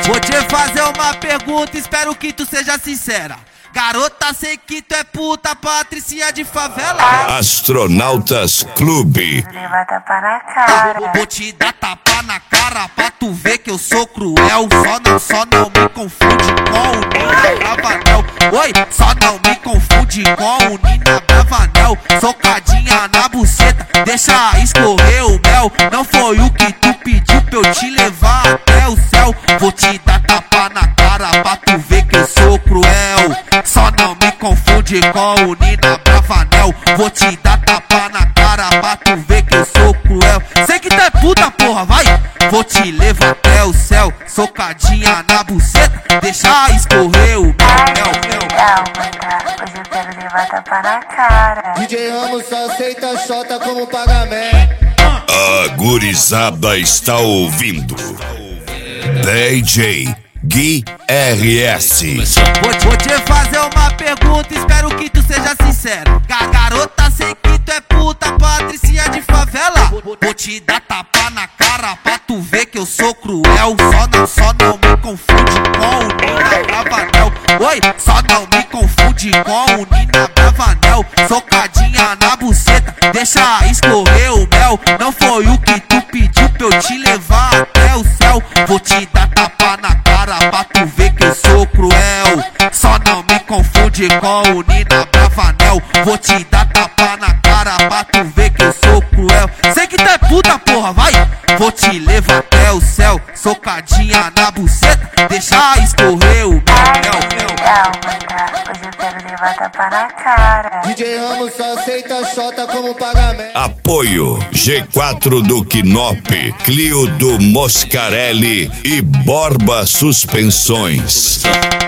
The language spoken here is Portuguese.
Vou te fazer uma pergunta, espero que tu seja sincera. Garota, sei que tu é puta, Patricinha de favela. Astronautas Clube. Leva tapa na cara. Vou te dar tapa na cara pra tu ver que eu sou cruel. Só não me confunde com o Nina Bravanel. Oi, só não me confunde com o Nina Bravanel. Socadinha na buceta, deixa escorrer o mel. Não foi o que tu pediu pra eu te levar até o céu. Vou te dar tapa na cara pra tu ver que eu sou cruel. Só não me confunde com o Nina Bravanel. Vou te dar tapa na cara pra tu ver que eu sou cruel. Sei que tu é puta, porra, vai! Vou te levar até o céu. Socadinha na buceta, deixa escorrer o mel. Hoje eu quero levar tapa na cara. DJ Ramos só aceita xota como pagamento. A gurizada está ouvindo DJ Gui RS. Vou te fazer uma pergunta, espero que tu seja sincera. Garota, sei que tu é puta, Patricinha de favela. Vou te dar tapa na cara pra tu ver que eu sou cruel. Só não me confunde com o Nina Bravanel. Oi, só não me confunde com o Nina Bravanel. Socadinha na buceta, deixa escorrer o mel. Não foi o que tu pediu pra eu te levar até o céu. Vou te dar tapa na cara pra tu ver que eu sou cruel. Só não me confunde com o Nina Bravanel. Vou te dar tapa na cara pra tu ver que eu sou cruel. Sei que tu é puta, porra, vai! Vou te levar até o céu. Socadinha na buceta, deixa escorrer o mel. Hoje eu quero levar tapa na cara. DJ Ramos só aceita xota como pagamento. Apoio G4 do Quinop, Clio do Moscarelli e Borba Suspensões.